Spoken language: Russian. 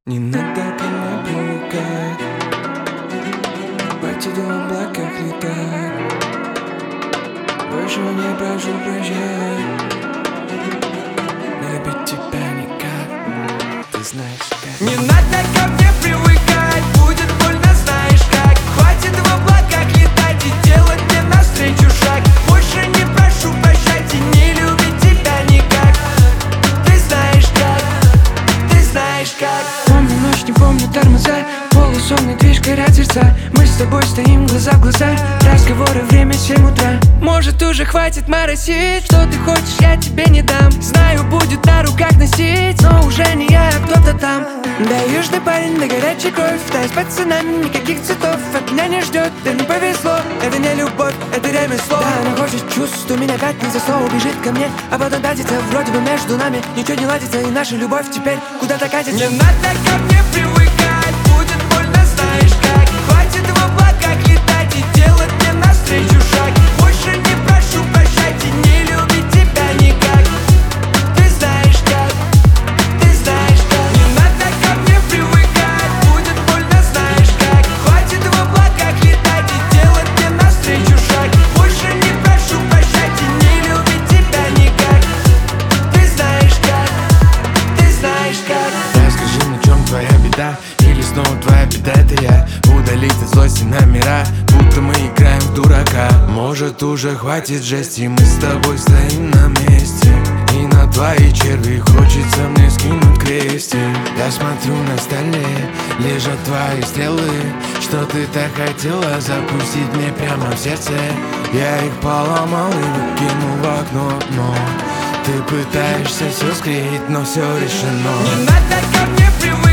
Не надо ко мне привыкать, хватит в облаках летать. Больше не прошу прощать, но любить тебя никак, ты знаешь как. Не надо ко мне привыкать, будет больно, знаешь как. Хватит в облаках летать и делать мне навстречу шаг. Больше не прошу прощать и не любить тебя никак, ты знаешь как, ты знаешь как. Помню ночь, не помню тормоза, полусонный движ, горят сердца. Мы с тобой стоим глаза в глаза, разговоры, время 7 утра. Может уже хватит моросить, что ты хочешь, я тебе не дам. Знаю, будет на руках носить, но уже не я, а кто-то там. Да, южный парень, да горячая кровь, да, с пацанами никаких цветов от меня не ждет, да не повезло. Это не любовь, это ремесло. Да, она хочет чувств, у меня опять не за слово бежит ко мне, а потом пятится, вроде бы между нами ничего не ладится, и наша любовь теперь куда-то катится. Не надо ко мне привыкать, будет больно, знаешь как. Хватит в облаках летать и делать мне навстречу шаг. Больше не прошу прощать и не любить тебя никак, ты знаешь как, ты знаешь как. Не надо ко мне привыкать, будет больно, знаешь как. Хватит в облаках летать и делать мне навстречу шаг. Больше не прошу прощать и не любить тебя никак, ты знаешь как, ты знаешь как. Расскажи мне, в чем твоя беда, или снова твоя беда это я. Удалить от злости номера, будто мы играем в дурака. Может уже хватит жести, мы с тобой стоим на месте. И на твои черви хочется мне скинуть крестик. Я смотрю на столе, лежат твои стрелы. Что ты так хотела запустить мне прямо в сердце. Я их поломал и выкинул в окно, но ты пытаешься все скрыть, но все решено. Не надо ко мне привыкать.